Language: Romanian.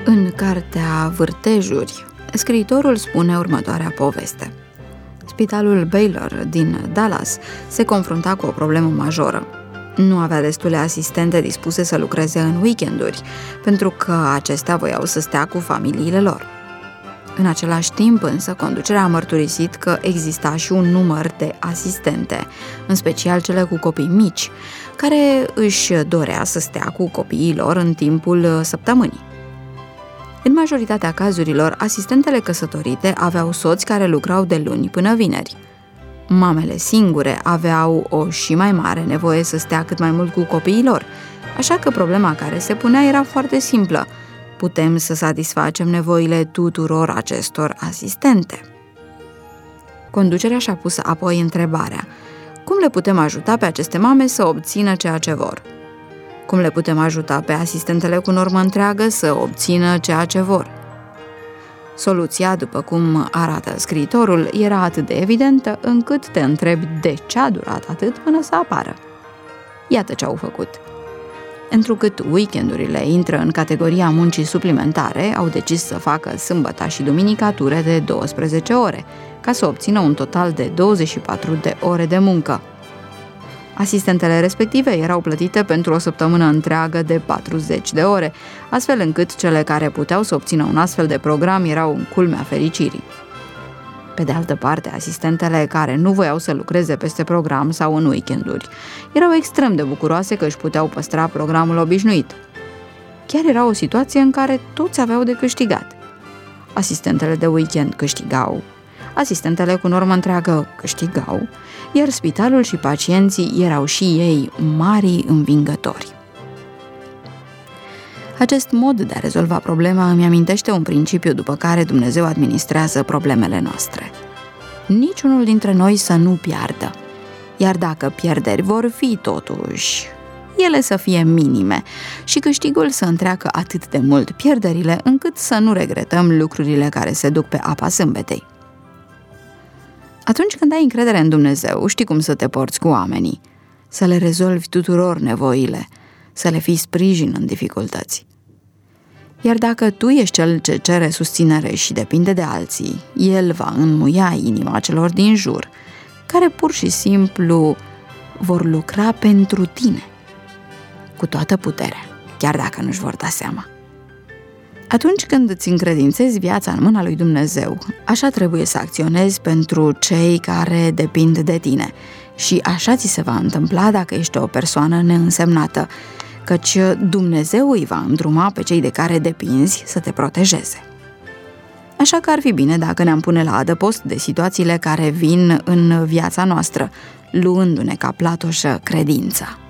În cartea Vârtejuri, scriitorul spune următoarea poveste. Spitalul Baylor din Dallas se confrunta cu o problemă majoră. Nu avea destule asistente dispuse să lucreze în weekenduri, pentru că acestea voiau să stea cu familiile lor. În același timp, însă, conducerea a mărturisit că exista și un număr de asistente, în special cele cu copii mici, care își dorea să stea cu copiii lor în timpul săptămânii. În majoritatea cazurilor, asistentele căsătorite aveau soți care lucrau de luni până vineri. Mamele singure aveau o și mai mare nevoie să stea cât mai mult cu copiii lor, așa că problema care se punea era foarte simplă. Putem să satisfacem nevoile tuturor acestor asistente? Conducerea și-a pus apoi întrebarea: cum le putem ajuta pe aceste mame să obțină ceea ce vor? Cum le putem ajuta pe asistentele cu normă întreagă să obțină ceea ce vor? Soluția, după cum arată scriitorul, era atât de evidentă încât te întrebi de ce a durat atât până să apară. Iată ce au făcut. Întrucât weekendurile intră în categoria muncii suplimentare, au decis să facă sâmbăta și duminica ture de 12 ore, ca să obțină un total de 24 de ore de muncă. Asistentele respective erau plătite pentru o săptămână întreagă de 40 de ore, astfel încât cele care puteau să obțină un astfel de program erau în culmea fericirii. Pe de altă parte, asistentele care nu voiau să lucreze peste program sau în weekenduri erau extrem de bucuroase că își puteau păstra programul obișnuit. Chiar era o situație în care toți aveau de câștigat. Asistentele de weekend câștigau, asistentele cu normă întreagă câștigau, iar spitalul și pacienții erau și ei mari învingători. Acest mod de a rezolva problema îmi amintește un principiu după care Dumnezeu administrează problemele noastre. Niciunul dintre noi să nu piardă, iar dacă pierderi vor fi totuși, ele să fie minime și câștigul să întreacă atât de mult pierderile încât să nu regretăm lucrurile care se duc pe apa sâmbetei. Atunci când ai încredere în Dumnezeu, știi cum să te porți cu oamenii, să le rezolvi tuturor nevoile, să le fii sprijin în dificultăți. Iar dacă tu ești cel ce cere susținere și depinde de alții, El va înmuia inima celor din jur, care pur și simplu vor lucra pentru tine, cu toată puterea, chiar dacă nu-și vor da seama. Atunci când îți încredințezi viața în mâna lui Dumnezeu, așa trebuie să acționezi pentru cei care depind de tine și așa ți se va întâmpla dacă ești o persoană neînsemnată, căci Dumnezeu îi va îndruma pe cei de care depinzi să te protejeze. Așa că ar fi bine dacă ne-am pune la adăpost de situațiile care vin în viața noastră, luându-ne ca platoșă credința.